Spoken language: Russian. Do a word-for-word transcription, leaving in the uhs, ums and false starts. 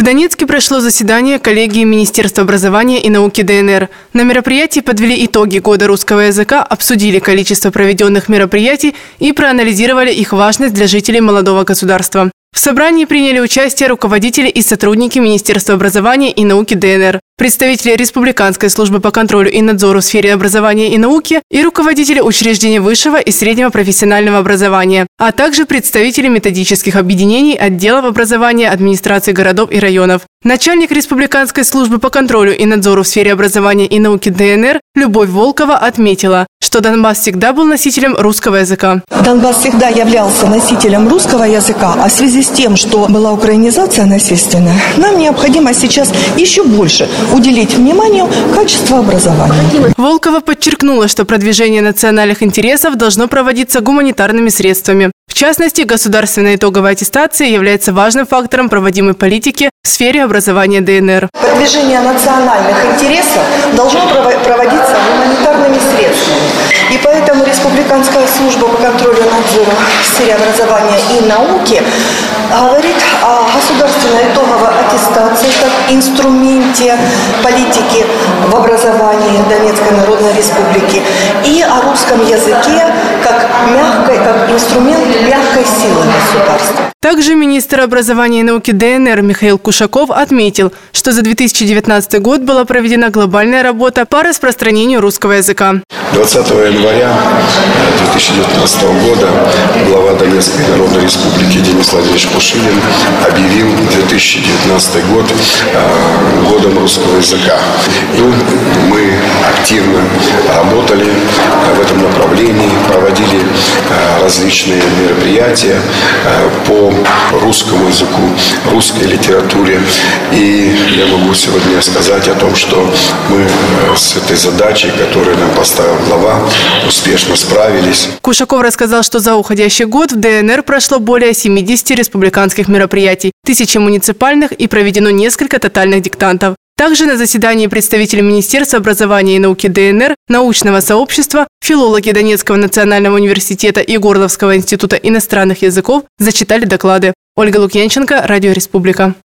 В Донецке прошло заседание коллегии Министерства образования и науки ДНР. На мероприятии подвели итоги года русского языка, обсудили количество проведенных мероприятий и проанализировали их важность для жителей молодого государства. В собрании приняли участие руководители и сотрудники Министерства образования и науки ДНР, представители Республиканской службы по контролю и надзору в сфере образования и науки и руководители учреждений высшего и среднего профессионального образования, а также представители методических объединений, отделов образования, администрации городов и районов. Начальник Республиканской службы по контролю и надзору в сфере образования и науки ДНР Любовь Волкова отметила, что Донбасс всегда был носителем русского языка. Донбасс всегда являлся носителем русского языка, а в связи с тем, что была украинизация насильственная, нам необходимо сейчас еще больше уделить внимание качеству образования. Волкова подчеркнула, что продвижение национальных интересов должно проводиться гуманитарными средствами. В частности, государственная итоговая аттестация является важным фактором проводимой политики в сфере образования ДНР. Продвижение национальных интересов должно проводиться гуманитарными средствами. И поэтому Республиканская служба по контролю и надзору в сфере образования и науки говорит о государственной итоговой аттестации как инструменте политики в образовании Донецкой Народной Республики и о русском языке как мягкой, как инструмент мягкой силы государства. Также министр образования и науки ДНР Михаил Кушаков отметил, что за две тысячи девятнадцатый год была проведена глобальная работа по распространению русского языка. двадцатого января две тысячи девятнадцатого года глава Донецкой Народной Республики Денис Владимирович Пушилин объявил две тысячи девятнадцатый год годом русского языка. И мы активно работали в этом направлении, проводили различные мероприятия по русскому языку, русской литературе. И я могу сегодня сказать о том, что мы с этой задачей, которую нам поставил глава, успешно справились. Кушаков рассказал, что за уходящий год в ДНР прошло более семидесяти республиканских мероприятий, тысячи муниципальных и проведено несколько тотальных диктантов. Также на заседании представители Министерства образования и науки ДНР, научного сообщества, филологи Донецкого национального университета и Горловского института иностранных языков зачитали доклады. Ольга Лукьянченко, Радио Республика.